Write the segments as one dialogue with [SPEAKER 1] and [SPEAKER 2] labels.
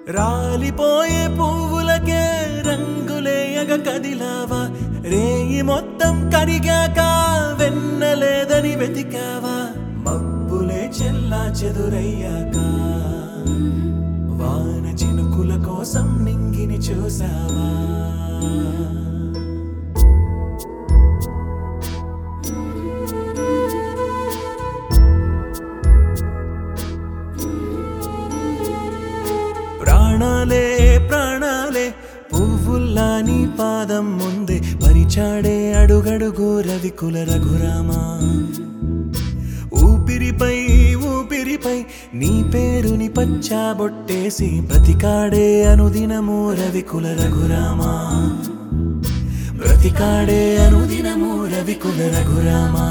[SPEAKER 1] రాలిపోయే పువ్వులకే రంగులేయగ కదిలావా, రేయి మొత్తం కరిగాక వెన్నలేదని వెతికావా, మబ్బులే చెల్లా చెదురయ్యాక వాన చినుకుల కోసం నింగిని చూసావా. ప్రాణాలే ప్రాణాలే పువ్వుల్లా నీ పాదం ముందే పరిచాడే అడుగడుగు రవికుల రఘురామా. ఊపిరిపై ఊపిరిపై నీ పేరుని పచ్చాబొట్టేసి బ్రతికాడే అనుదినము రవికుల రఘురామా. బ్రతికాడే అనుదినము రవికుల రఘురామా.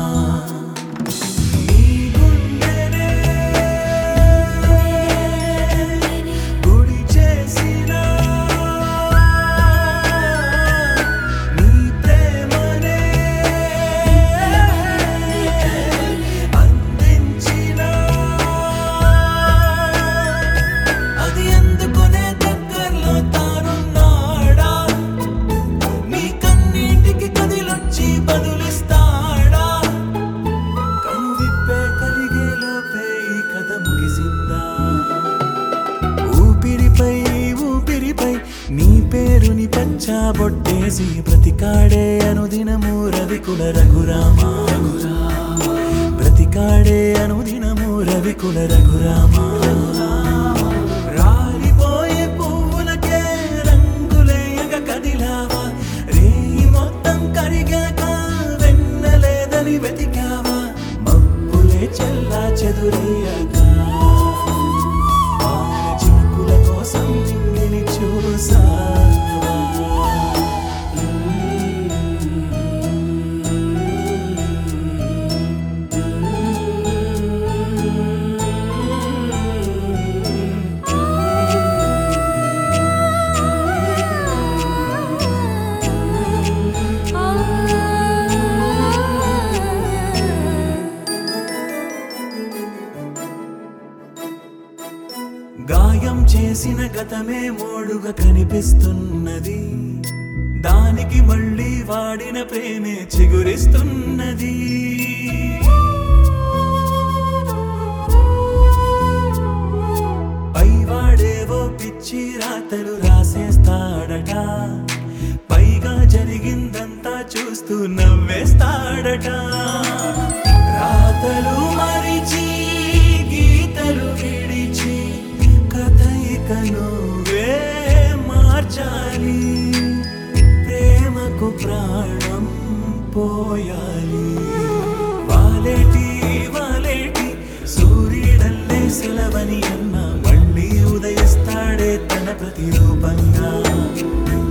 [SPEAKER 1] నీ పేరుని పచ్చాబొట్టేసి బ్రతికాడే అనుదినము రవికుల రఘురామా. బ్రతికాడే అనుదినము రవికుల రఘురామా. రాలిపోయే పువ్వులకే రంగులేయగ కదిలావా, రేయి మొత్తం కరిగాక వెన్నలేదని వెతికావా, మబ్బులే చెల్లా చెదురయ్యాక చినుకుల కోసం నింగిని చూసావా. గాయం చేసిన గతమే మోడుగా కనిపిస్తున్నది, దానికి మళ్ళీ వాడిన ప్రేమే చిగురిస్తున్నది. పైవాడేవో పిచ్చి రాతలు రాసేస్తాడట, పైగా జరిగిందంతా చూస్తూ నవ్వేస్తాడట. రాతలు మరిచి గీతలు విడిచి నువ్వే మార్చాలి, ప్రేమకు ప్రాణం పోయాలి. వాలేటి వాలేటి సూర్యుడల్లే సెలవని అన్న మళ్ళీ ఉదయిస్తాడే తన ప్రతిరూపంగా.